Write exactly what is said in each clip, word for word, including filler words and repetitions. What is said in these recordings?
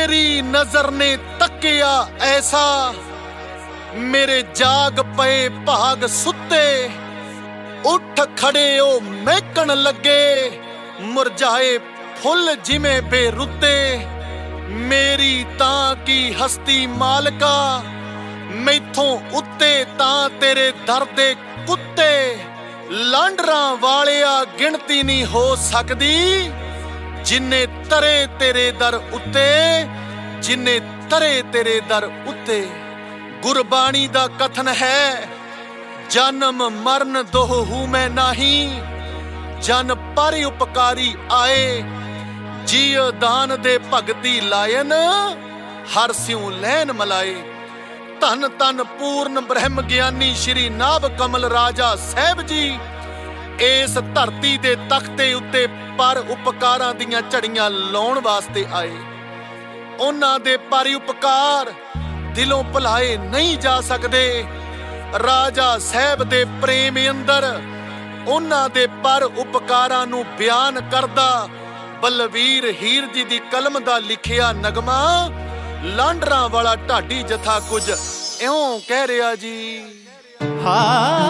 तेरी नजर ने तकिया ऐसा, मेरे जाग पए भाग सुते। उठ खड़े ओ महकन लगे, मुरझाए फुल जिमें बेरुते। मेरी तां की हस्ती मालका, मैथों उत्ते तां तेरे दर दे कुत्ते। लांडरां वालिया गिणती नहीं हो सकदी, जिन्ने तरे तेरे दर उत्ते, जिन्ने तरे तेरे दर उत्ते। गुरबाणी दा कथन है, जन्म मरण दोहू मैं नाही। जन पर उपकारी आए, जीव दान दे भगती लायन। हर स्यों लैन मलाए। धन धन पूर्ण ब्रह्म ज्ञानी श्री नाभ कमल राजा साहब जी, इस धरती दे तख्ते उत्ते पर उपकारां दियां झड़ियां लाउण वास्ते आए। उन्हां दे पर उपकार दिलों भुलाए नहीं जा सकदे। राजा साहब दे प्रेम अंदर उन्हां दे पर उपकारां नूं बयान करदा बलवीर हीर जी दी कलम दा लिखिया नगमा। लांडरां वाला ढाडी जथा कुछ इउं कह रिहा जी। हा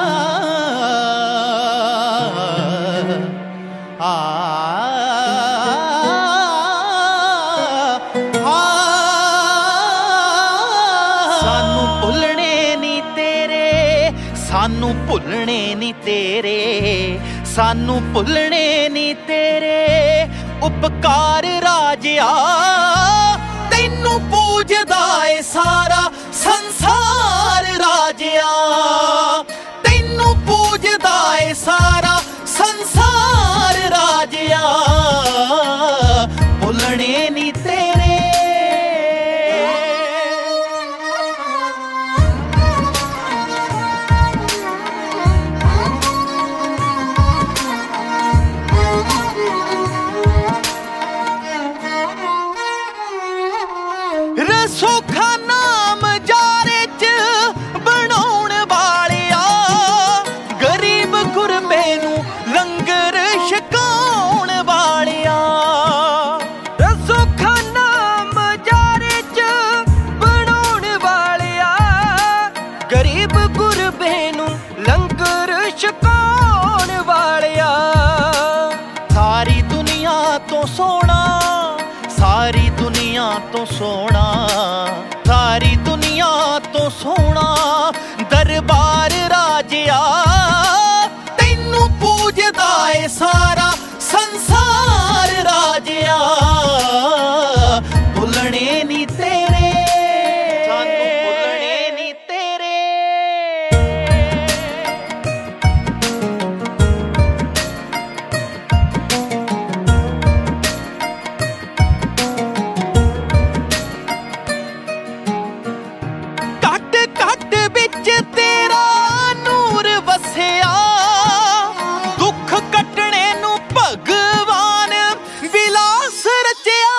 आ सानू भुलने नी तेरे, सानू भुलने नी तेरे, सानू भुलने नी तेरे उपकार राजिया। तैनू पूजदा ए सारा संसार राजिया, तैनू पूजदा ए सारा संसार राजिया। भुलने नी तेरे। रसोखा नाम जारे च बनाउण वालिया, गरीब गुरबे नू लंगर छकाउण वालिया। रसोखा नाम जारे च बनाउण वालिया, गरीब गुरबे नू लंगर छकाउण वालिया। सारी दुनिया तो सोना, सारी दुनिया तो सोना, सारी दुनिया तो सोना दरबार राजिया। तैनू पूजदा ए सारा संसार राजिया। भुलने नी तेरे, सानू भुलने नी तेरे। तेरा नूर वसिया, दुख कटने नू भगवान विलास रचिया।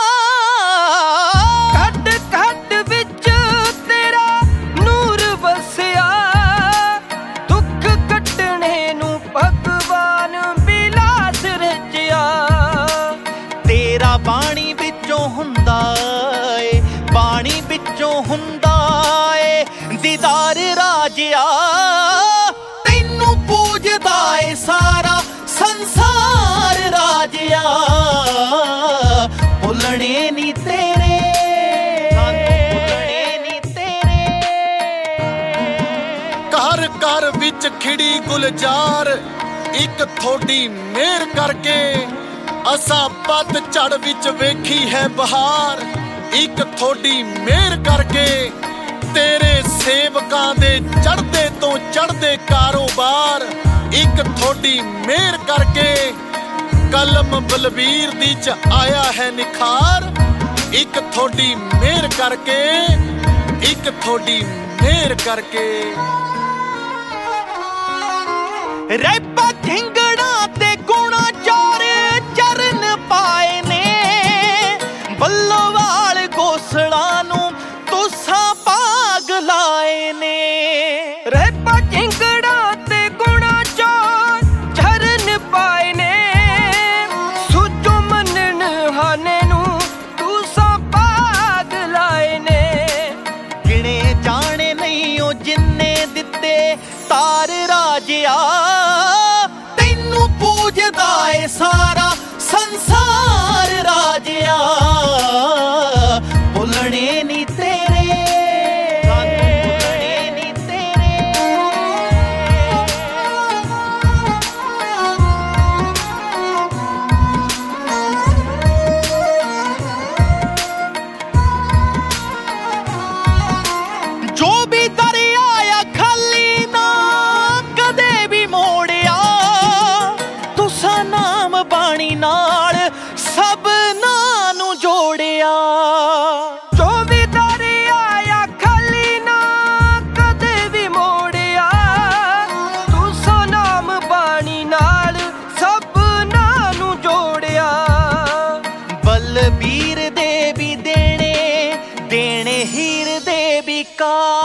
घट घट विच तेरा नूर वसिया, दुख कटने नू भगवान विलास रचिया। तेरा बाणी विचों हुंदा ए, बाणी विचों हुंदा ए दीदार राजिया। तैनू पूजदा ए सारा संसार राजिया। भुलने नी तेरे, भुलने नी तेरे। घर घर विच खिड़ी गुलजार, एक थोड़ी मेहर करके। असां पत झड़ विच वेखी है बहार, एक थोड़ी मेहर करके। तेरे सेवकां दे चढ़दे तो चढ़दे कारोबार, एक थोड़ी मेहर करके। कलम बलवीर दी च आया है निखार, एक थोड़ी मेहर करके, एक थोड़ी मेहर करके। रैपा झिंगड़ा ते गुणा चार चरण पाए ने, बल्लोवाल गोसड़ा नू तुसां भाग लाए ने। रैपा झिंगड़ा ते गुणा चार चरण पाए ने, सुचो मनन हाने नू तुसां भाग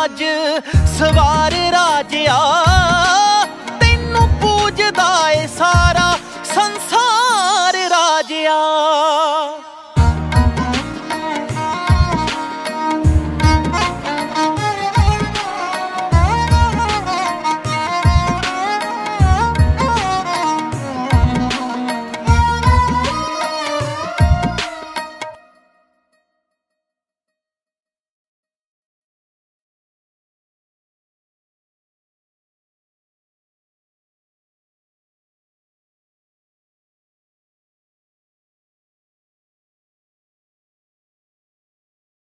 ਰਾਜ ਸਵਾਰ ਰਾਜਿਆ, ਤੈਨੂੰ ਪੂਜਦਾ ਏ ਸਾਰਾ